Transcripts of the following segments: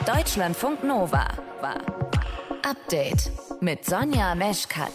Deutschlandfunk Nova. Update mit Sonja Meschkat.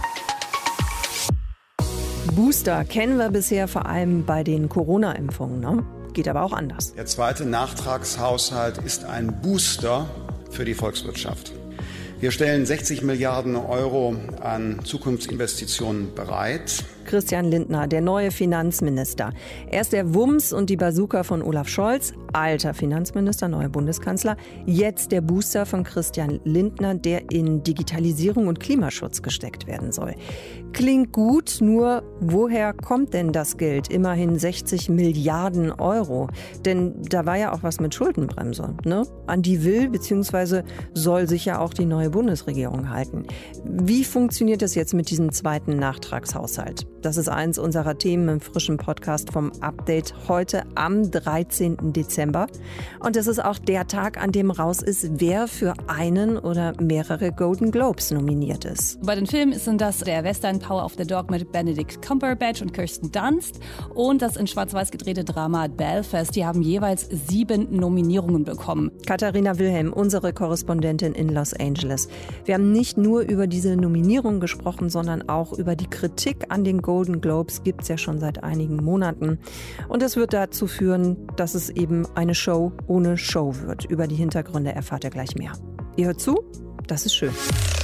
Booster kennen wir bisher vor allem bei den Corona-Impfungen, ne? Geht aber auch anders. Der zweite Nachtragshaushalt ist ein Booster für die Volkswirtschaft. Wir stellen 60 Milliarden Euro an Zukunftsinvestitionen bereit. Christian Lindner, der neue Finanzminister. Erst der Wumms und die Bazooka von Olaf Scholz, alter Finanzminister, neuer Bundeskanzler. Jetzt der Booster von Christian Lindner, der in Digitalisierung und Klimaschutz gesteckt werden soll. Klingt gut, nur woher kommt denn das Geld? Immerhin 60 Milliarden Euro. Denn da war ja auch was mit Schuldenbremse, ne? An die will bzw. soll sich ja auch die neue Bundesregierung halten. Wie funktioniert das jetzt mit diesem zweiten Nachtragshaushalt? Das ist eins unserer Themen im frischen Podcast vom Update heute am 13. Dezember. Und das ist auch der Tag, an dem raus ist, wer für einen oder mehrere Golden Globes nominiert ist. Bei den Filmen sind das der Western Power of the Dog mit Benedict Cumberbatch und Kirsten Dunst und das in Schwarz-Weiß gedrehte Drama Belfast. Die haben jeweils 7 Nominierungen bekommen. Katharina Wilhelm, unsere Korrespondentin in Los Angeles. Wir haben nicht nur über diese Nominierung gesprochen, sondern auch über die Kritik an den Golden Globes. Gibt es ja schon seit einigen Monaten. Und das wird dazu führen, dass es eben eine Show ohne Show wird. Über die Hintergründe erfahrt ihr gleich mehr. Ihr hört zu? Das ist schön.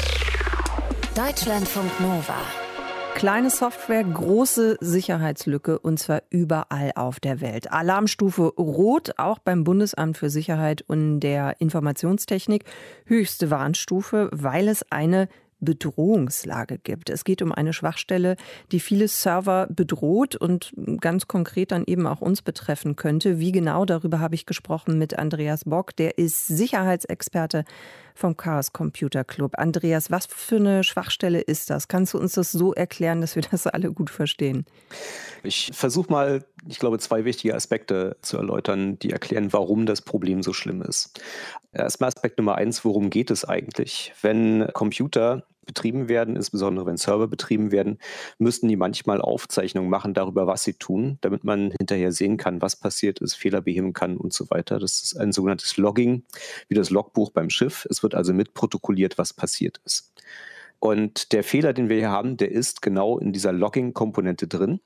Deutschlandfunk Nova. Kleine Software, große Sicherheitslücke und zwar überall auf der Welt. Alarmstufe Rot, auch beim Bundesamt für Sicherheit und der Informationstechnik. Höchste Warnstufe, weil es eine Bedrohungslage gibt. Es geht um eine Schwachstelle, die viele Server bedroht und ganz konkret dann eben auch uns betreffen könnte. Wie genau, darüber habe ich gesprochen mit Andreas Bock. Der ist Sicherheitsexperte vom Chaos Computer Club. Andreas, was für eine Schwachstelle ist das? Kannst du uns das so erklären, dass wir das alle gut verstehen? Ich versuche mal, 2 wichtige Aspekte zu erläutern, die erklären, warum das Problem so schlimm ist. Erstmal Aspekt Nummer 1, worum geht es eigentlich? Wenn Computer betrieben werden, insbesondere wenn Server betrieben werden, müssten die manchmal Aufzeichnungen machen darüber, was sie tun, damit man hinterher sehen kann, was passiert ist, Fehler beheben kann und so weiter. Das ist ein sogenanntes Logging, wie das Logbuch beim Schiff. Es wird also mitprotokolliert, was passiert ist. Und der Fehler, den wir hier haben, der ist genau in dieser Logging-Komponente drin.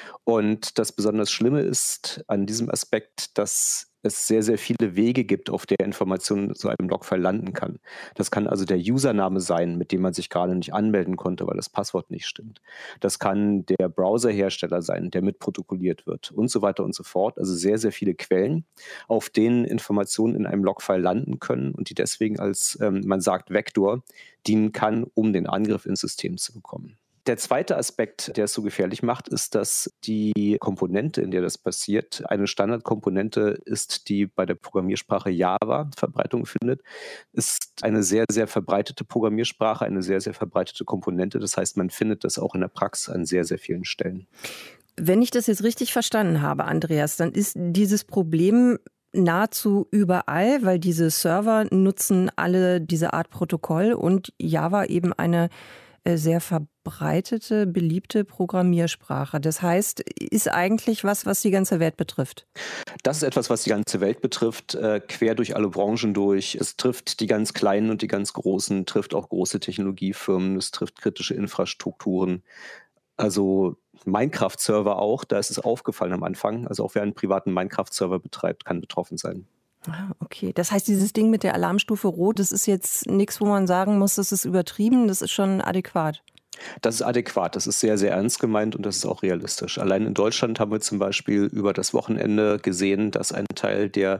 Und das besonders Schlimme ist an diesem Aspekt, dass es sehr, sehr viele Wege gibt, auf der Information zu einem Logfile landen kann. Das kann also der Username sein, mit dem man sich gerade nicht anmelden konnte, weil das Passwort nicht stimmt. Das kann der Browserhersteller sein, der mitprotokolliert wird und so weiter und so fort. Also sehr, sehr viele Quellen, auf denen Informationen in einem Logfile landen können und die deswegen als, man sagt, Vektor dienen kann, um den Angriff ins System zu bekommen. Der zweite Aspekt, der es so gefährlich macht, ist, dass die Komponente, in der das passiert, eine Standardkomponente ist, die bei der Programmiersprache Java Verbreitung findet. Ist eine sehr, sehr verbreitete Programmiersprache, eine sehr, sehr verbreitete Komponente. Das heißt, man findet das auch in der Praxis an sehr, sehr vielen Stellen. Wenn ich das jetzt richtig verstanden habe, Andreas, dann ist dieses Problem nahezu überall, weil diese Server nutzen alle diese Art Protokoll und Java eben eine sehr verbreitete, beliebte Programmiersprache. Das heißt, ist eigentlich was die ganze Welt betrifft? Das ist etwas, was die ganze Welt betrifft, quer durch alle Branchen durch. Es trifft die ganz Kleinen und die ganz Großen, trifft auch große Technologiefirmen, es trifft kritische Infrastrukturen. Also Minecraft-Server auch, da ist es aufgefallen am Anfang. Also auch wer einen privaten Minecraft-Server betreibt, kann betroffen sein. Ah, okay. Das heißt, dieses Ding mit der Alarmstufe Rot, das ist jetzt nichts, wo man sagen muss, das ist übertrieben, das ist schon adäquat. Das ist adäquat, das ist sehr, sehr ernst gemeint und das ist auch realistisch. Allein in Deutschland haben wir zum Beispiel über das Wochenende gesehen, dass ein Teil der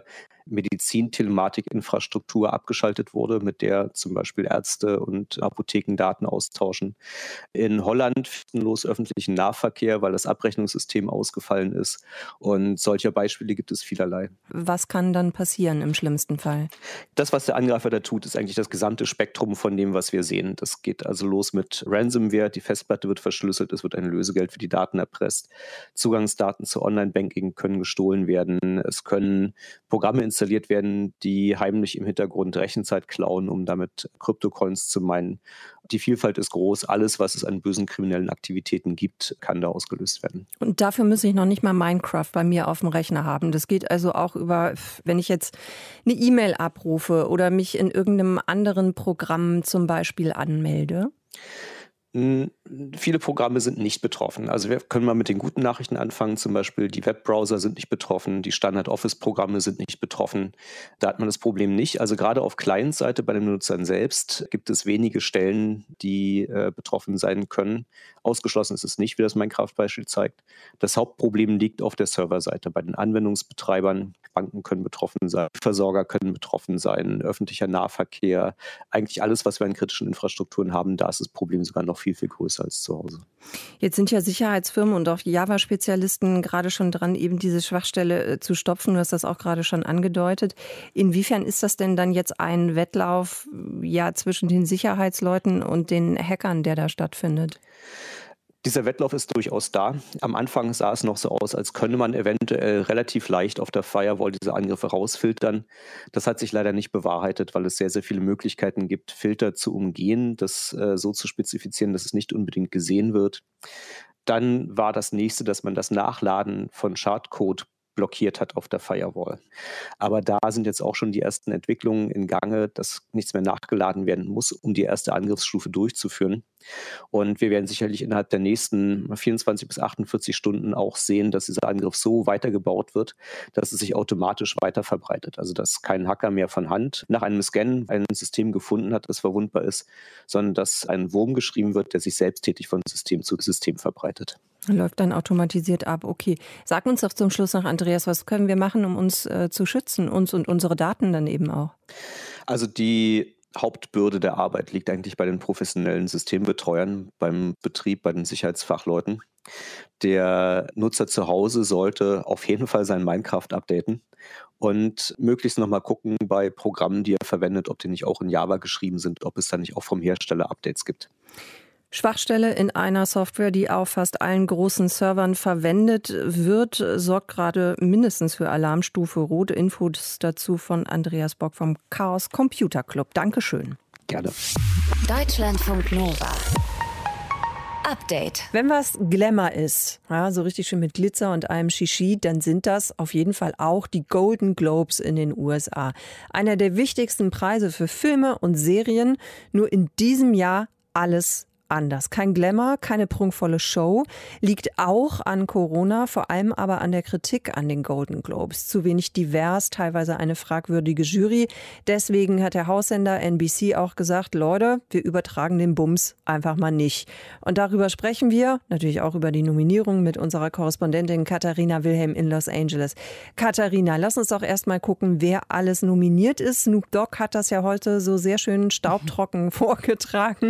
Medizin-Telematik-Infrastruktur abgeschaltet wurde, mit der zum Beispiel Ärzte und Apotheken Daten austauschen. In Holland finden los öffentlichen Nahverkehr, weil das Abrechnungssystem ausgefallen ist. Und solcher Beispiele gibt es vielerlei. Was kann dann passieren im schlimmsten Fall? Das, was der Angreifer da tut, ist eigentlich das gesamte Spektrum von dem, was wir sehen. Das geht also los mit Ransomware, die Festplatte wird verschlüsselt, es wird ein Lösegeld für die Daten erpresst. Zugangsdaten zu Online-Banking können gestohlen werden. Es können Programme installiert installiert werden, die heimlich im Hintergrund Rechenzeit klauen, um damit Kryptocoins zu meinen. Die Vielfalt ist groß. Alles, was es an bösen kriminellen Aktivitäten gibt, kann da ausgelöst werden. Und dafür muss ich noch nicht mal Minecraft bei mir auf dem Rechner haben. Das geht also auch über, wenn ich jetzt eine E-Mail abrufe oder mich in irgendeinem anderen Programm zum Beispiel anmelde. Viele Programme sind nicht betroffen. Also wir können mal mit den guten Nachrichten anfangen. Zum Beispiel die Webbrowser sind nicht betroffen, die Standard-Office-Programme sind nicht betroffen. Da hat man das Problem nicht. Also gerade auf Client-Seite bei den Nutzern selbst gibt es wenige Stellen, die betroffen sein können. Ausgeschlossen ist es nicht, wie das Minecraft-Beispiel zeigt. Das Hauptproblem liegt auf der Serverseite. Bei den Anwendungsbetreibern, Banken können betroffen sein, Versorger können betroffen sein, öffentlicher Nahverkehr. Eigentlich alles, was wir an kritischen Infrastrukturen haben, da ist das Problem sogar noch viel, viel größer als zu Hause. Jetzt sind ja Sicherheitsfirmen und auch Java-Spezialisten gerade schon dran, eben diese Schwachstelle zu stopfen. Du hast das auch gerade schon angedeutet. Inwiefern ist das denn dann jetzt ein Wettlauf zwischen den Sicherheitsleuten und den Hackern, der da stattfindet? Dieser Wettlauf ist durchaus da. Am Anfang sah es noch so aus, als könne man eventuell relativ leicht auf der Firewall diese Angriffe rausfiltern. Das hat sich leider nicht bewahrheitet, weil es sehr, sehr viele Möglichkeiten gibt, Filter zu umgehen, das so zu spezifizieren, dass es nicht unbedingt gesehen wird. Dann war das nächste, dass man das Nachladen von Schadcode blockiert hat auf der Firewall. Aber da sind jetzt auch schon die ersten Entwicklungen in Gange, dass nichts mehr nachgeladen werden muss, um die erste Angriffsstufe durchzuführen. Und wir werden sicherlich innerhalb der nächsten 24 bis 48 Stunden auch sehen, dass dieser Angriff so weitergebaut wird, dass es sich automatisch weiter verbreitet. Also dass kein Hacker mehr von Hand nach einem Scan ein System gefunden hat, das verwundbar ist, sondern dass ein Wurm geschrieben wird, der sich selbsttätig von System zu System verbreitet. Läuft dann automatisiert ab. Okay. Sag uns doch zum Schluss noch, Andreas, was können wir machen, um uns zu schützen, uns und unsere Daten dann eben auch? Also die Hauptbürde der Arbeit liegt eigentlich bei den professionellen Systembetreuern, beim Betrieb, bei den Sicherheitsfachleuten. Der Nutzer zu Hause sollte auf jeden Fall sein Minecraft updaten und möglichst nochmal gucken bei Programmen, die er verwendet, ob die nicht auch in Java geschrieben sind, ob es da nicht auch vom Hersteller Updates gibt. Schwachstelle in einer Software, die auf fast allen großen Servern verwendet wird, sorgt gerade mindestens für Alarmstufe Rot. Infos dazu von Andreas Bock vom Chaos Computer Club. Dankeschön. Gerne. Deutschlandfunk Nova. Update. Wenn was Glamour ist, so richtig schön mit Glitzer und allem Shishi, dann sind das auf jeden Fall auch die Golden Globes in den USA. Einer der wichtigsten Preise für Filme und Serien. Nur in diesem Jahr alles anders. Kein Glamour, keine prunkvolle Show, liegt auch an Corona, vor allem aber an der Kritik an den Golden Globes. Zu wenig divers, teilweise eine fragwürdige Jury. Deswegen hat der Haussender NBC auch gesagt, Leute, wir übertragen den Bums einfach mal nicht. Und darüber sprechen wir, natürlich auch über die Nominierung mit unserer Korrespondentin Katharina Wilhelm in Los Angeles. Katharina, lass uns doch erst mal gucken, wer alles nominiert ist. Snoop Dogg hat das ja heute so sehr schön staubtrocken vorgetragen.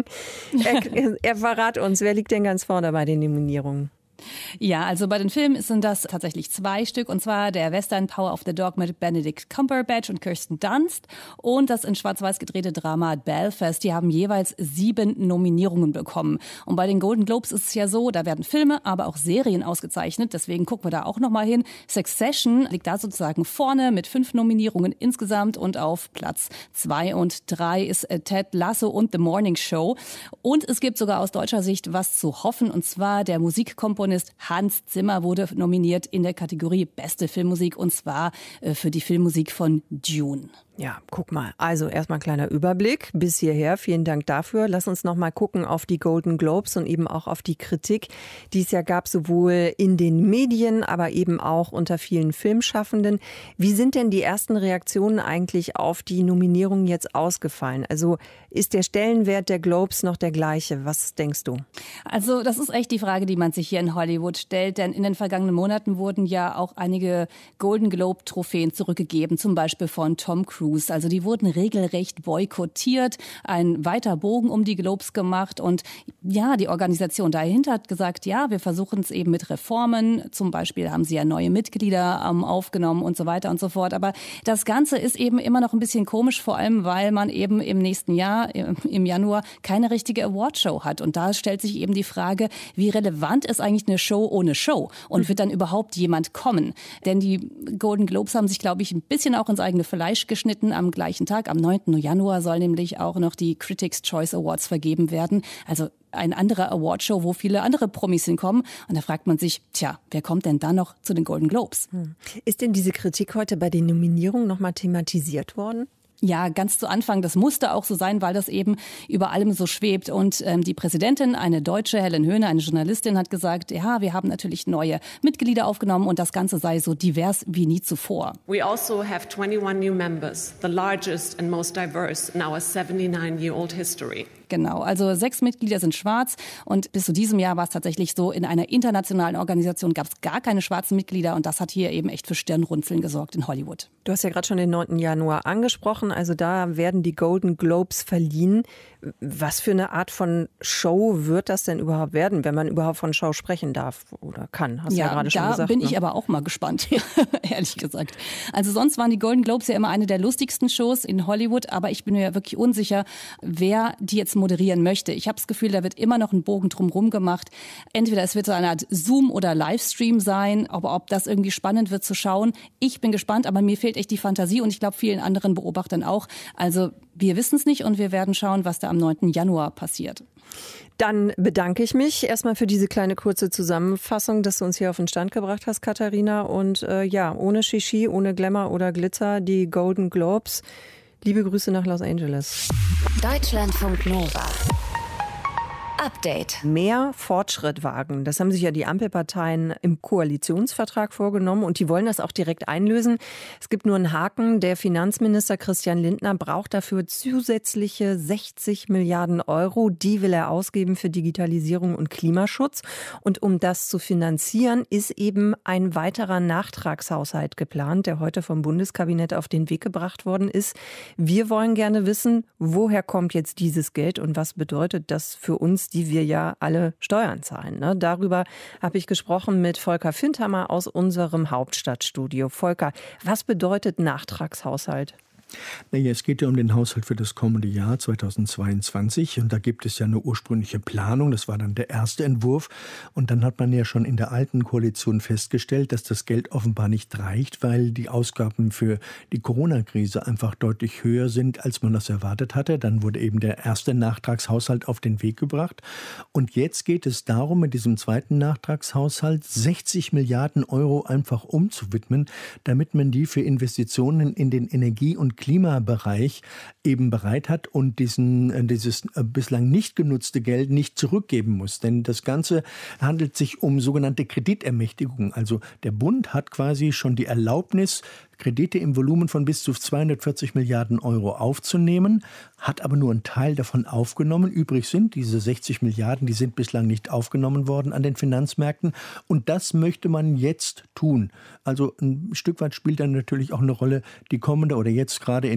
Er verrat uns, wer liegt denn ganz vorne bei den Nominierungen? Ja, also bei den Filmen sind das tatsächlich 2 Stück, und zwar der Western Power of the Dog mit Benedict Cumberbatch und Kirsten Dunst und das in Schwarz-Weiß gedrehte Drama Belfast. Die haben jeweils 7 Nominierungen bekommen. Und bei den Golden Globes ist es ja so, da werden Filme, aber auch Serien ausgezeichnet. Deswegen gucken wir da auch nochmal hin. Succession liegt da sozusagen vorne mit 5 Nominierungen insgesamt, und auf Platz 2 und 3 ist Ted Lasso und The Morning Show. Und es gibt sogar aus deutscher Sicht was zu hoffen, und zwar der Musikkomponist Hans Zimmer wurde nominiert in der Kategorie Beste Filmmusik, und zwar für die Filmmusik von Dune. Ja, guck mal. Also erstmal ein kleiner Überblick bis hierher. Vielen Dank dafür. Lass uns noch mal gucken auf die Golden Globes und eben auch auf die Kritik, die es ja gab, sowohl in den Medien, aber eben auch unter vielen Filmschaffenden. Wie sind denn die ersten Reaktionen eigentlich auf die Nominierungen jetzt ausgefallen? Also ist der Stellenwert der Globes noch der gleiche? Was denkst du? Also das ist echt die Frage, die man sich hier in Hollywood stellt. Denn in den vergangenen Monaten wurden ja auch einige Golden Globe-Trophäen zurückgegeben, zum Beispiel von Tom Cruise. Also die wurden regelrecht boykottiert, ein weiter Bogen um die Globes gemacht, und ja, die Organisation dahinter hat gesagt, ja, wir versuchen es eben mit Reformen, zum Beispiel haben sie ja neue Mitglieder aufgenommen und so weiter und so fort, aber das Ganze ist eben immer noch ein bisschen komisch, vor allem weil man eben im nächsten Jahr, im Januar, keine richtige Awardshow hat, und da stellt sich eben die Frage, wie relevant ist eigentlich eigentlich eine Show ohne Show? Und wird dann überhaupt jemand kommen? Denn die Golden Globes haben sich, glaube ich, ein bisschen auch ins eigene Fleisch geschnitten. Am gleichen Tag, am 9. Januar, soll nämlich auch noch die Critics' Choice Awards vergeben werden. Also ein anderer Awardshow, wo viele andere Promis hinkommen. Und da fragt man sich, wer kommt denn da noch zu den Golden Globes? Ist denn diese Kritik heute bei den Nominierungen nochmal thematisiert worden? Ja, ganz zu Anfang. Das musste auch so sein, weil das eben über allem so schwebt. Und die Präsidentin, eine Deutsche, Helen Höhne, eine Journalistin, hat gesagt, ja, wir haben natürlich neue Mitglieder aufgenommen und das Ganze sei so divers wie nie zuvor. We also have 21 new members, the largest and most diverse in our 79-year-old history. Genau, also 6 Mitglieder sind schwarz und bis zu diesem Jahr war es tatsächlich so, in einer internationalen Organisation gab es gar keine schwarzen Mitglieder und das hat hier eben echt für Stirnrunzeln gesorgt in Hollywood. Du hast ja gerade schon den 9. Januar angesprochen, also da werden die Golden Globes verliehen. Was für eine Art von Show wird das denn überhaupt werden, wenn man überhaupt von Show sprechen darf oder kann? Hast du ja gerade schon gesagt. Da bin ich aber auch mal gespannt, ehrlich gesagt. Also sonst waren die Golden Globes ja immer eine der lustigsten Shows in Hollywood, aber ich bin mir ja wirklich unsicher, wer die jetzt moderieren möchte. Ich habe das Gefühl, da wird immer noch ein Bogen drumherum gemacht. Entweder es wird so eine Art Zoom- oder Livestream sein, aber ob das irgendwie spannend wird zu schauen. Ich bin gespannt, aber mir fehlt echt die Fantasie und ich glaube vielen anderen Beobachtern auch. Also wir wissen es nicht und wir werden schauen, was da am 9. Januar passiert. Dann bedanke ich mich erstmal für diese kleine kurze Zusammenfassung, dass du uns hier auf den Stand gebracht hast, Katharina. Und ohne Shishi, ohne Glamour oder Glitzer, die Golden Globes. Liebe Grüße nach Los Angeles. Deutschlandfunk Nova. Update. Mehr Fortschritt wagen. Das haben sich ja die Ampelparteien im Koalitionsvertrag vorgenommen und die wollen das auch direkt einlösen. Es gibt nur einen Haken. Der Finanzminister Christian Lindner braucht dafür zusätzliche 60 Milliarden Euro. Die will er ausgeben für Digitalisierung und Klimaschutz. Und um das zu finanzieren, ist eben ein weiterer Nachtragshaushalt geplant, der heute vom Bundeskabinett auf den Weg gebracht worden ist. Wir wollen gerne wissen, woher kommt jetzt dieses Geld und was bedeutet das für uns, die wir ja alle Steuern zahlen. Ne? Darüber habe ich gesprochen mit Volker Findhammer aus unserem Hauptstadtstudio. Volker, was bedeutet Nachtragshaushalt? Naja, es geht ja um den Haushalt für das kommende Jahr 2022 und da gibt es ja eine ursprüngliche Planung, das war dann der erste Entwurf und dann hat man ja schon in der alten Koalition festgestellt, dass das Geld offenbar nicht reicht, weil die Ausgaben für die Corona-Krise einfach deutlich höher sind, als man das erwartet hatte. Dann wurde eben der erste Nachtragshaushalt auf den Weg gebracht und jetzt geht es darum, mit diesem zweiten Nachtragshaushalt 60 Milliarden Euro einfach umzuwidmen, damit man die für Investitionen in den Energie- und Klimabereich eben bereit hat und dieses bislang nicht genutzte Geld nicht zurückgeben muss. Denn das Ganze handelt sich um sogenannte Kreditermächtigungen. Also der Bund hat quasi schon die Erlaubnis, Kredite im Volumen von bis zu 240 Milliarden Euro aufzunehmen, hat aber nur einen Teil davon aufgenommen. Übrig sind diese 60 Milliarden, die sind bislang nicht aufgenommen worden an den Finanzmärkten. Und das möchte man jetzt tun. Also ein Stück weit spielt dann natürlich auch eine Rolle, die kommende oder jetzt gerade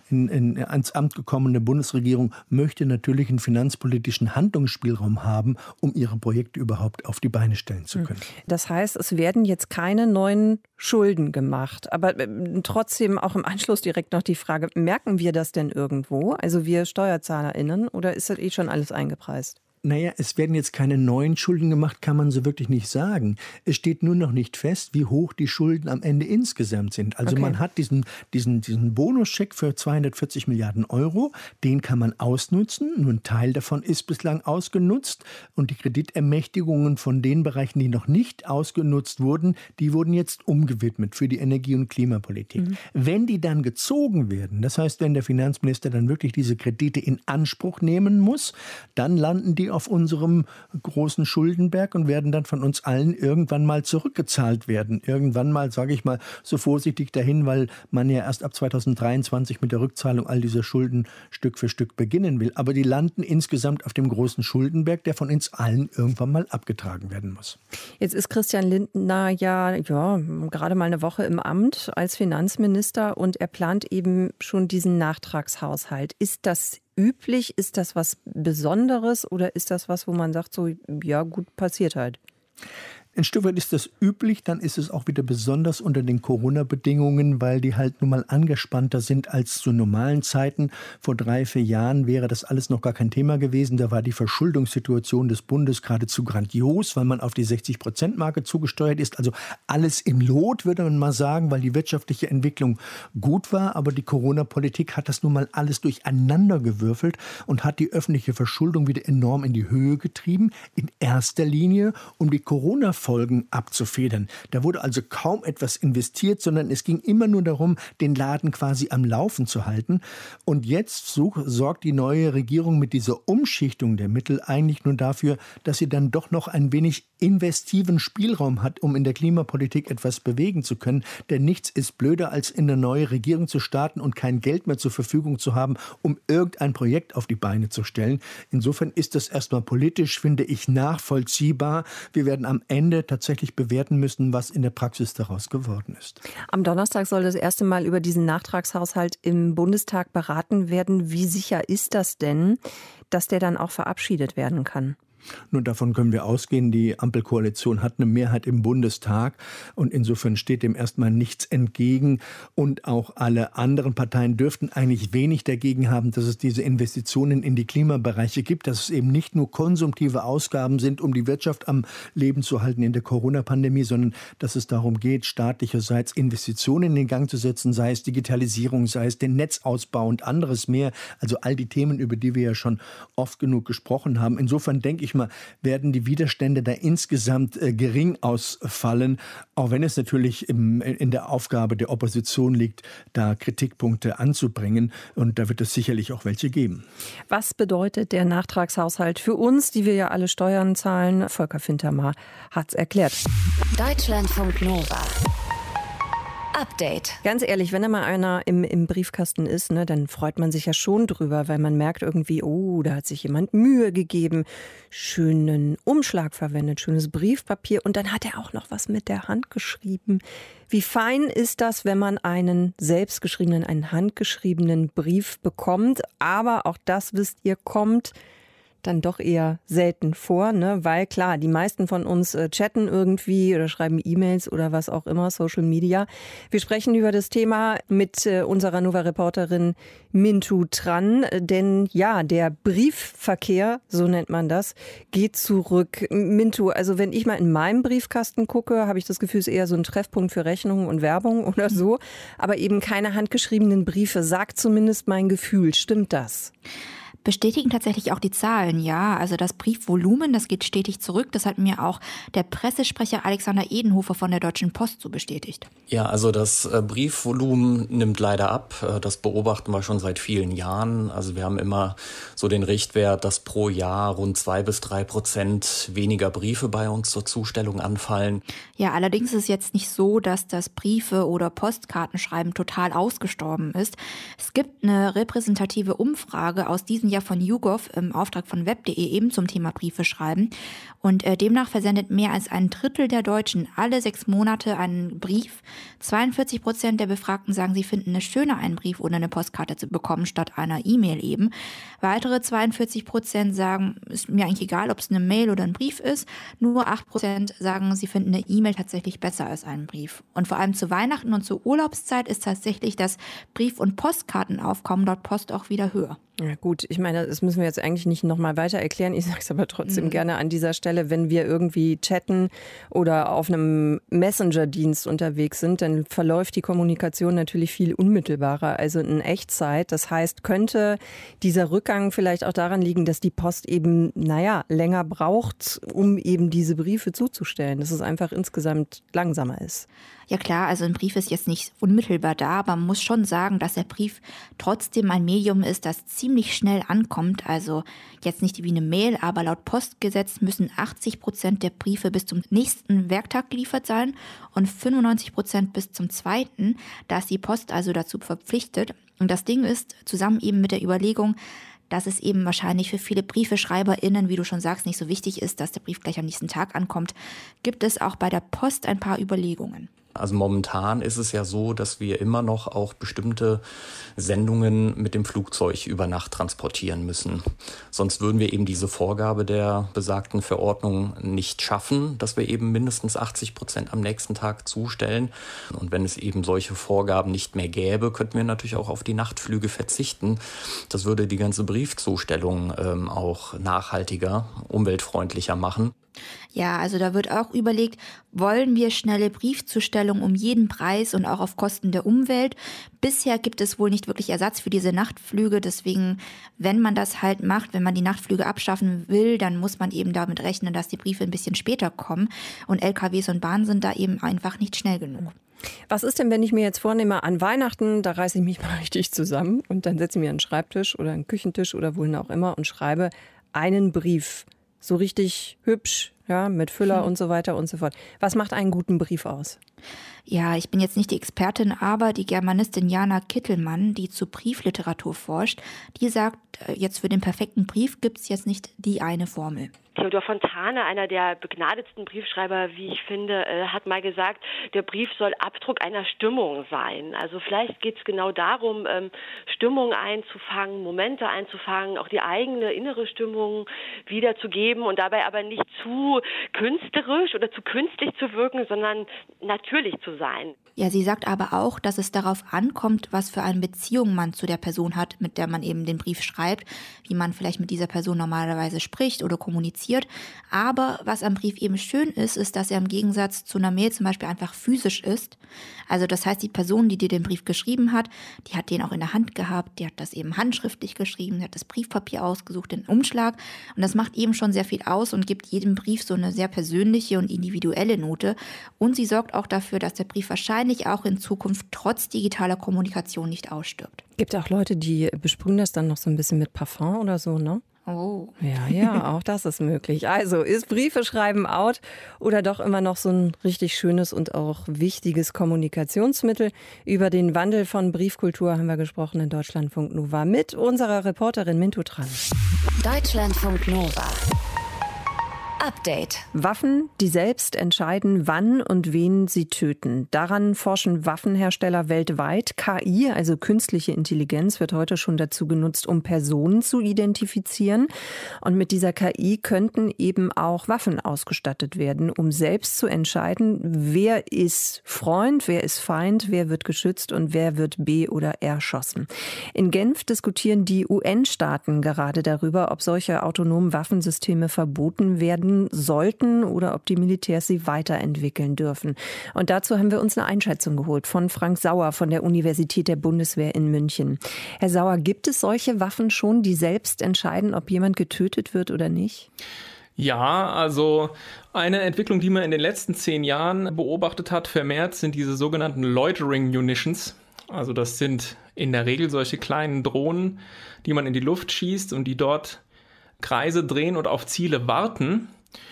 ans Amt gekommene Bundesregierung möchte natürlich einen finanzpolitischen Handlungsspielraum haben, um ihre Projekte überhaupt auf die Beine stellen zu können. Das heißt, es werden jetzt keine neuen Schulden gemacht. Aber trotzdem auch im Anschluss direkt noch die Frage, merken wir das denn irgendwo? Also wir SteuerzahlerInnen, oder ist das eh schon alles eingepreist? Naja, es werden jetzt keine neuen Schulden gemacht, kann man so wirklich nicht sagen. Es steht nur noch nicht fest, wie hoch die Schulden am Ende insgesamt sind. Also man hat diesen Bonuscheck für 240 Milliarden Euro, den kann man ausnutzen. Nur ein Teil davon ist bislang ausgenutzt. Und die Kreditermächtigungen von den Bereichen, die noch nicht ausgenutzt wurden, die wurden jetzt umgewidmet für die Energie- und Klimapolitik. Wenn die dann gezogen werden, das heißt, wenn der Finanzminister dann wirklich diese Kredite in Anspruch nehmen muss, dann landen die auf unserem großen Schuldenberg und werden dann von uns allen irgendwann mal zurückgezahlt werden. Irgendwann mal, sage ich mal, so vorsichtig dahin, weil man ja erst ab 2023 mit der Rückzahlung all dieser Schulden Stück für Stück beginnen will. Aber die landen insgesamt auf dem großen Schuldenberg, der von uns allen irgendwann mal abgetragen werden muss. Jetzt ist Christian Lindner ja gerade mal eine Woche im Amt als Finanzminister und er plant eben schon diesen Nachtragshaushalt. Ist das üblich? Ist das was Besonderes oder ist das was, wo man sagt, so ja gut, passiert halt? Ein Stück weit ist das üblich, dann ist es auch wieder besonders unter den Corona-Bedingungen, weil die halt nun mal angespannter sind als zu normalen Zeiten. Vor 3-4 Jahren wäre das alles noch gar kein Thema gewesen. Da war die Verschuldungssituation des Bundes geradezu grandios, weil man auf die 60%-Marke zugesteuert ist. Also alles im Lot, würde man mal sagen, weil die wirtschaftliche Entwicklung gut war. Aber die Corona-Politik hat das nun mal alles durcheinander gewürfelt und hat die öffentliche Verschuldung wieder enorm in die Höhe getrieben. In erster Linie, um die Corona-Folgen abzufedern. Da wurde also kaum etwas investiert, sondern es ging immer nur darum, den Laden quasi am Laufen zu halten. Und jetzt sorgt die neue Regierung mit dieser Umschichtung der Mittel eigentlich nur dafür, dass sie dann doch noch ein wenig investiven Spielraum hat, um in der Klimapolitik etwas bewegen zu können. Denn nichts ist blöder, als in eine neue Regierung zu starten und kein Geld mehr zur Verfügung zu haben, um irgendein Projekt auf die Beine zu stellen. Insofern ist das erstmal politisch, finde ich, nachvollziehbar. Wir werden am Ende tatsächlich bewerten müssen, was in der Praxis daraus geworden ist. Am Donnerstag soll das erste Mal über diesen Nachtragshaushalt im Bundestag beraten werden. Wie sicher ist das denn, dass der dann auch verabschiedet werden kann? Nur davon können wir ausgehen, die Ampelkoalition hat eine Mehrheit im Bundestag und insofern steht dem erstmal nichts entgegen und auch alle anderen Parteien dürften eigentlich wenig dagegen haben, dass es diese Investitionen in die Klimabereiche gibt, dass es eben nicht nur konsumtive Ausgaben sind, um die Wirtschaft am Leben zu halten in der Corona-Pandemie, sondern dass es darum geht, staatlicherseits Investitionen in den Gang zu setzen, sei es Digitalisierung, sei es den Netzausbau und anderes mehr, also all die Themen, über die wir ja schon oft genug gesprochen haben. Insofern denke ich mal, werden die Widerstände da insgesamt gering ausfallen, auch wenn es natürlich in der Aufgabe der Opposition liegt, da Kritikpunkte anzubringen. Und da wird es sicherlich auch welche geben. Was bedeutet der Nachtragshaushalt für uns, die wir ja alle Steuern zahlen? Volker Fintermar hat es erklärt. Deutschlandfunk Nova. Update. Ganz ehrlich, wenn da mal einer im Briefkasten ist, ne, dann freut man sich ja schon drüber, weil man merkt irgendwie, oh, da hat sich jemand Mühe gegeben, schönen Umschlag verwendet, schönes Briefpapier und dann hat er auch noch was mit der Hand geschrieben. Wie fein ist das, wenn man einen handgeschriebenen Brief bekommt? Aber auch das, wisst ihr, kommt dann doch eher selten vor, ne? Weil klar, die meisten von uns chatten irgendwie oder schreiben E-Mails oder was auch immer, Social Media. Wir sprechen über das Thema mit unserer Nova-Reporterin Mintu Tran, denn ja, der Briefverkehr, so nennt man das, geht zurück. Mintu, also wenn ich mal in meinem Briefkasten gucke, habe ich das Gefühl, es ist eher so ein Treffpunkt für Rechnungen und Werbung oder so, aber eben keine handgeschriebenen Briefe, sagt zumindest mein Gefühl. Stimmt das? Bestätigen tatsächlich auch die Zahlen, ja. Also das Briefvolumen, das geht stetig zurück. Das hat mir auch der Pressesprecher Alexander Edenhofer von der Deutschen Post so bestätigt. Ja, also das Briefvolumen nimmt leider ab. Das beobachten wir schon seit vielen Jahren. Also wir haben immer so den Richtwert, dass pro Jahr rund 2-3% weniger Briefe bei uns zur Zustellung anfallen. Ja, allerdings ist es jetzt nicht so, dass das Briefe- oder Postkartenschreiben total ausgestorben ist. Es gibt eine repräsentative Umfrage aus diesem Jahr von YouGov im Auftrag von web.de eben zum Thema Briefe schreiben. Und demnach versendet mehr als ein Drittel der Deutschen alle 6 Monate einen Brief. 42% der Befragten sagen, sie finden es schöner, einen Brief oder eine Postkarte zu bekommen, statt einer E-Mail eben. Weitere 42% sagen, ist mir eigentlich egal, ob es eine Mail oder ein Brief ist. Nur 8% sagen, sie finden eine E-Mail tatsächlich besser als einen Brief. Und vor allem zu Weihnachten und zur Urlaubszeit ist tatsächlich das Brief- und Postkartenaufkommen laut Post auch wieder höher. Ja gut, ich meine, das müssen wir jetzt eigentlich nicht nochmal weiter erklären. Ich sage es aber trotzdem gerne an dieser Stelle, wenn wir irgendwie chatten oder auf einem Messenger-Dienst unterwegs sind, dann verläuft die Kommunikation natürlich viel unmittelbarer, also in Echtzeit. Das heißt, könnte dieser Rückgang vielleicht auch daran liegen, dass die Post eben, länger braucht, um eben diese Briefe zuzustellen, dass es einfach insgesamt langsamer ist. Ja klar, also ein Brief ist jetzt nicht unmittelbar da, aber man muss schon sagen, dass der Brief trotzdem ein Medium ist, das ziemlich schnell ankommt. Also jetzt nicht wie eine Mail, aber laut Postgesetz müssen 80% der Briefe bis zum nächsten Werktag geliefert sein und 95% bis zum 2. Da ist die Post also dazu verpflichtet. Und das Ding ist, zusammen eben mit der Überlegung, dass es eben wahrscheinlich für viele BriefeschreiberInnen, wie du schon sagst, nicht so wichtig ist, dass der Brief gleich am nächsten Tag ankommt, gibt es auch bei der Post ein paar Überlegungen. Also momentan ist es ja so, dass wir immer noch auch bestimmte Sendungen mit dem Flugzeug über Nacht transportieren müssen. Sonst würden wir eben diese Vorgabe der besagten Verordnung nicht schaffen, dass wir eben mindestens 80% am nächsten Tag zustellen. Und wenn es eben solche Vorgaben nicht mehr gäbe, könnten wir natürlich auch auf die Nachtflüge verzichten. Das würde die ganze Briefzustellung auch nachhaltiger, umweltfreundlicher machen. Ja, also da wird auch überlegt, wollen wir schnelle Briefzustellung um jeden Preis und auch auf Kosten der Umwelt? Bisher gibt es wohl nicht wirklich Ersatz für diese Nachtflüge. Deswegen, wenn man das halt macht, wenn man die Nachtflüge abschaffen will, dann muss man eben damit rechnen, dass die Briefe ein bisschen später kommen. Und LKWs und Bahnen sind da eben einfach nicht schnell genug. Was ist denn, wenn ich mir jetzt vornehme, an Weihnachten, da reiße ich mich mal richtig zusammen und dann setze ich mir einen Schreibtisch oder einen Küchentisch oder wohin auch immer und schreibe einen Brief. So richtig hübsch, ja, mit Füller und so weiter und so fort. Was macht einen guten Brief aus? Ja, ich bin jetzt nicht die Expertin, aber die Germanistin Jana Kittelmann, die zu Briefliteratur forscht, die sagt, jetzt für den perfekten Brief gibt es jetzt nicht die eine Formel. Theodor Fontane, einer der begnadetsten Briefschreiber, wie ich finde, hat mal gesagt, der Brief soll Abdruck einer Stimmung sein. Also vielleicht geht es genau darum, Stimmung einzufangen, Momente einzufangen, auch die eigene innere Stimmung wiederzugeben und dabei aber nicht zu künstlerisch oder zu künstlich zu wirken, sondern natürlich zu sein. Ja, sie sagt aber auch, dass es darauf ankommt, was für eine Beziehung man zu der Person hat, mit der man eben den Brief schreibt, wie man vielleicht mit dieser Person normalerweise spricht oder kommuniziert. Aber was am Brief eben schön ist, ist, dass er im Gegensatz zu einer Mail zum Beispiel einfach physisch ist. Also das heißt, die Person, die dir den Brief geschrieben hat, die hat den auch in der Hand gehabt, die hat das eben handschriftlich geschrieben, die hat das Briefpapier ausgesucht, den Umschlag. Und das macht eben schon sehr viel aus und gibt jedem Brief so eine sehr persönliche und individuelle Note. Und sie sorgt auch dafür, dass der Brief wahrscheinlich auch in Zukunft trotz digitaler Kommunikation nicht ausstirbt. Gibt auch Leute, die besprühen das dann noch so ein bisschen mit Parfum oder so, ne? Oh. Ja, auch das ist möglich. Also, ist Briefe schreiben out oder doch immer noch so ein richtig schönes und auch wichtiges Kommunikationsmittel? Über den Wandel von Briefkultur haben wir gesprochen in Deutschlandfunk Nova mit unserer Reporterin Mintu Tran. Deutschlandfunk Nova. Update. Waffen, die selbst entscheiden, wann und wen sie töten. Daran forschen Waffenhersteller weltweit. KI, also künstliche Intelligenz, wird heute schon dazu genutzt, um Personen zu identifizieren. Und mit dieser KI könnten eben auch Waffen ausgestattet werden, um selbst zu entscheiden, wer ist Freund, wer ist Feind, wer wird geschützt und wer wird be- oder erschossen. In Genf diskutieren die UN-Staaten gerade darüber, ob solche autonomen Waffensysteme verboten werden sollten oder ob die Militärs sie weiterentwickeln dürfen. Und dazu haben wir uns eine Einschätzung geholt von Frank Sauer von der Universität der Bundeswehr in München. Herr Sauer, gibt es solche Waffen schon, die selbst entscheiden, ob jemand getötet wird oder nicht? Ja, also eine Entwicklung, die man in den letzten 10 Jahren beobachtet hat, vermehrt, sind diese sogenannten Loitering Munitions. Also das sind in der Regel solche kleinen Drohnen, die man in die Luft schießt und die dort Kreise drehen und auf Ziele warten.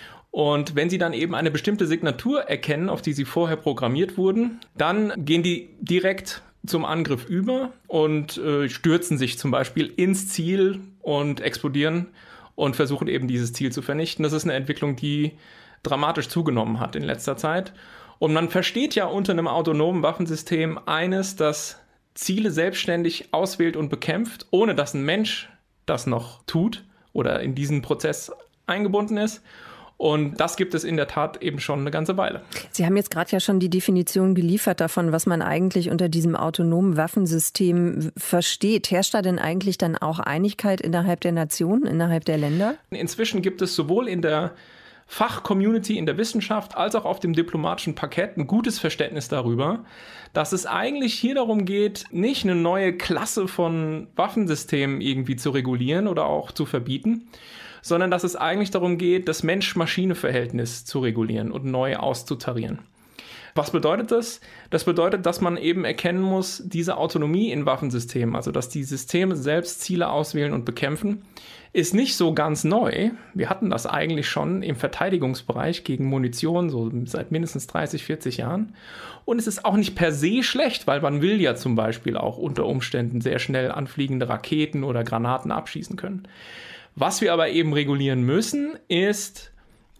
Und wenn sie dann eben eine bestimmte Signatur erkennen, auf die sie vorher programmiert wurden, dann gehen die direkt zum Angriff über und stürzen sich zum Beispiel ins Ziel und explodieren und versuchen eben dieses Ziel zu vernichten. Das ist eine Entwicklung, die dramatisch zugenommen hat in letzter Zeit. Und man versteht ja unter einem autonomen Waffensystem eines, das Ziele selbstständig auswählt und bekämpft, ohne dass ein Mensch das noch tut oder in diesen Prozess eingebunden ist. Und das gibt es in der Tat eben schon eine ganze Weile. Sie haben jetzt gerade ja schon die Definition geliefert davon, was man eigentlich unter diesem autonomen Waffensystem versteht. Herrscht da denn eigentlich dann auch Einigkeit innerhalb der Nationen, innerhalb der Länder? Inzwischen gibt es sowohl in der Fachcommunity, in der Wissenschaft, als auch auf dem diplomatischen Parkett ein gutes Verständnis darüber, dass es eigentlich hier darum geht, nicht eine neue Klasse von Waffensystemen irgendwie zu regulieren oder auch zu verbieten, sondern dass es eigentlich darum geht, das Mensch-Maschine-Verhältnis zu regulieren und neu auszutarieren. Was bedeutet das? Das bedeutet, dass man eben erkennen muss, diese Autonomie in Waffensystemen, also dass die Systeme selbst Ziele auswählen und bekämpfen, ist nicht so ganz neu. Wir hatten das eigentlich schon im Verteidigungsbereich gegen Munition, so seit mindestens 30, 40 Jahren. Und es ist auch nicht per se schlecht, weil man will ja zum Beispiel auch unter Umständen sehr schnell anfliegende Raketen oder Granaten abschießen können. Was wir aber eben regulieren müssen, ist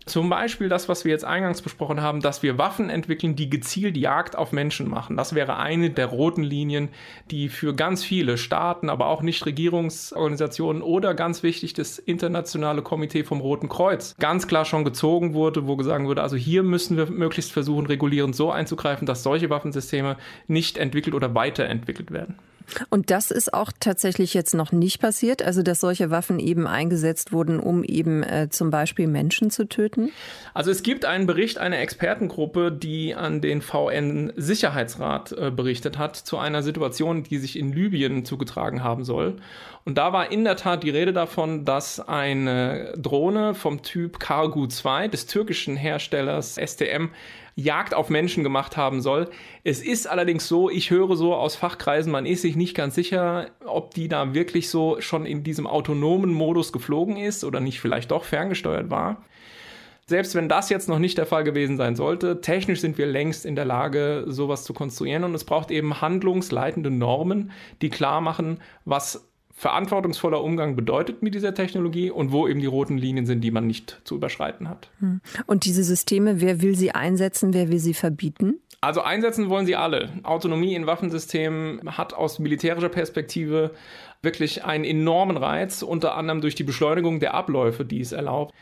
Zum Beispiel das, was wir jetzt eingangs besprochen haben, dass wir Waffen entwickeln, die gezielt Jagd auf Menschen machen. Das wäre eine der roten Linien, die für ganz viele Staaten, aber auch Nichtregierungsorganisationen oder ganz wichtig das Internationale Komitee vom Roten Kreuz ganz klar schon gezogen wurde, wo gesagt wurde, also hier müssen wir möglichst versuchen, regulierend so einzugreifen, dass solche Waffensysteme nicht entwickelt oder weiterentwickelt werden. Und das ist auch tatsächlich jetzt noch nicht passiert, also dass solche Waffen eben eingesetzt wurden, um eben zum Beispiel Menschen zu töten? Also es gibt einen Bericht einer Expertengruppe, die an den VN-Sicherheitsrat berichtet hat, zu einer Situation, die sich in Libyen zugetragen haben soll. Und da war in der Tat die Rede davon, dass eine Drohne vom Typ Kargu 2 des türkischen Herstellers STM Jagd auf Menschen gemacht haben soll. Es ist allerdings so, ich höre so aus Fachkreisen, man ist sich nicht ganz sicher, ob die da wirklich so schon in diesem autonomen Modus geflogen ist oder nicht vielleicht doch ferngesteuert war. Selbst wenn das jetzt noch nicht der Fall gewesen sein sollte, technisch sind wir längst in der Lage, sowas zu konstruieren. Und es braucht eben handlungsleitende Normen, die klar machen, was verantwortungsvoller Umgang bedeutet mit dieser Technologie und wo eben die roten Linien sind, die man nicht zu überschreiten hat. Und diese Systeme, wer will sie einsetzen, wer will sie verbieten? Also einsetzen wollen sie alle. Autonomie in Waffensystemen hat aus militärischer Perspektive wirklich einen enormen Reiz, unter anderem durch die Beschleunigung der Abläufe, die es erlaubt.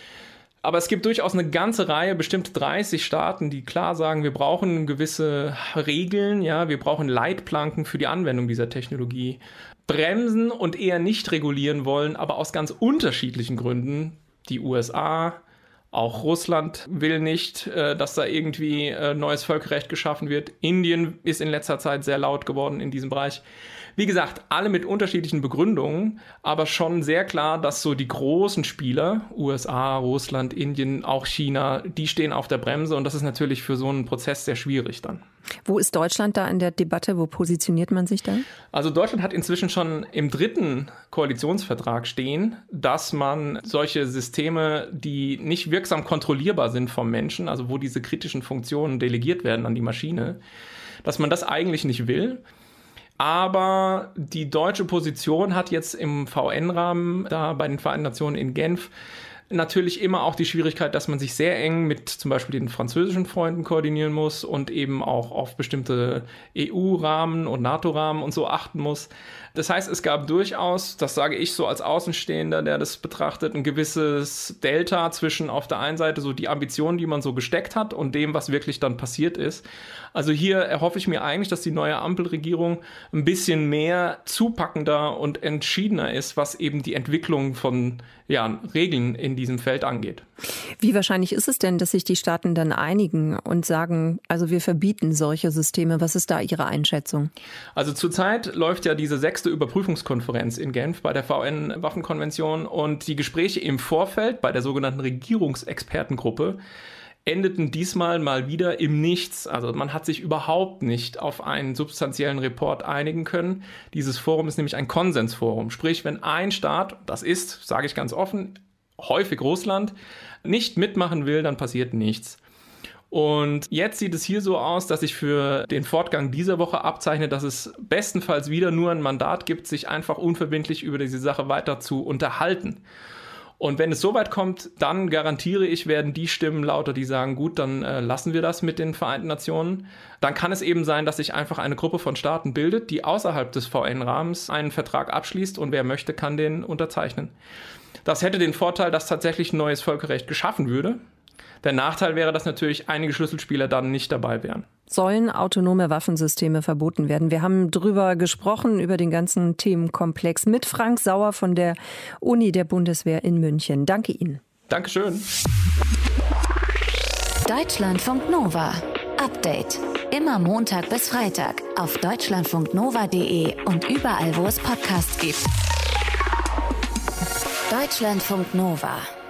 Aber es gibt durchaus eine ganze Reihe, bestimmt 30 Staaten, die klar sagen, wir brauchen gewisse Regeln, ja, wir brauchen Leitplanken für die Anwendung dieser Technologie. Bremsen und eher nicht regulieren wollen, aber aus ganz unterschiedlichen Gründen. Die USA, auch Russland will nicht, dass da irgendwie neues Völkerrecht geschaffen wird. Indien ist in letzter Zeit sehr laut geworden in diesem Bereich. Wie gesagt, alle mit unterschiedlichen Begründungen, aber schon sehr klar, dass so die großen Spieler, USA, Russland, Indien, auch China, die stehen auf der Bremse und das ist natürlich für so einen Prozess sehr schwierig dann. Wo ist Deutschland da in der Debatte? Wo positioniert man sich da? Also Deutschland hat inzwischen schon im 3. Koalitionsvertrag stehen, dass man solche Systeme, die nicht wirksam kontrollierbar sind vom Menschen, also wo diese kritischen Funktionen delegiert werden an die Maschine, dass man das eigentlich nicht will. Aber die deutsche Position hat jetzt im VN-Rahmen, da bei den Vereinten Nationen in Genf, natürlich immer auch die Schwierigkeit, dass man sich sehr eng mit zum Beispiel den französischen Freunden koordinieren muss und eben auch auf bestimmte EU-Rahmen und NATO-Rahmen und so achten muss. Das heißt, es gab durchaus, das sage ich so als Außenstehender, der das betrachtet, ein gewisses Delta zwischen auf der einen Seite so die Ambitionen, die man so gesteckt hat und dem, was wirklich dann passiert ist. Also hier erhoffe ich mir eigentlich, dass die neue Ampelregierung ein bisschen mehr zupackender und entschiedener ist, was eben die Entwicklung von Regeln in diesem Feld angeht. Wie wahrscheinlich ist es denn, dass sich die Staaten dann einigen und sagen, also wir verbieten solche Systeme? Was ist da Ihre Einschätzung? Also zurzeit läuft ja diese 6. Überprüfungskonferenz in Genf bei der VN-Waffenkonvention und die Gespräche im Vorfeld bei der sogenannten Regierungsexpertengruppe endeten diesmal mal wieder im Nichts. Also man hat sich überhaupt nicht auf einen substanziellen Report einigen können. Dieses Forum ist nämlich ein Konsensforum. Sprich, wenn ein Staat, das ist, sage ich ganz offen, häufig Russland, nicht mitmachen will, dann passiert nichts. Und jetzt sieht es hier so aus, dass sich für den Fortgang dieser Woche abzeichnet, dass es bestenfalls wieder nur ein Mandat gibt, sich einfach unverbindlich über diese Sache weiter zu unterhalten. Und wenn es so weit kommt, dann garantiere ich, werden die Stimmen lauter, die sagen, gut, dann lassen wir das mit den Vereinten Nationen. Dann kann es eben sein, dass sich einfach eine Gruppe von Staaten bildet, die außerhalb des VN-Rahmens einen Vertrag abschließt und wer möchte, kann den unterzeichnen. Das hätte den Vorteil, dass tatsächlich ein neues Völkerrecht geschaffen würde. Der Nachteil wäre, dass natürlich einige Schlüsselspieler dann nicht dabei wären. Sollen autonome Waffensysteme verboten werden? Wir haben drüber gesprochen, über den ganzen Themenkomplex mit Frank Sauer von der Uni der Bundeswehr in München. Danke Ihnen. Dankeschön. Deutschlandfunk Nova. Update. Immer Montag bis Freitag auf deutschlandfunknova.de und überall, wo es Podcasts gibt. Deutschlandfunk Nova.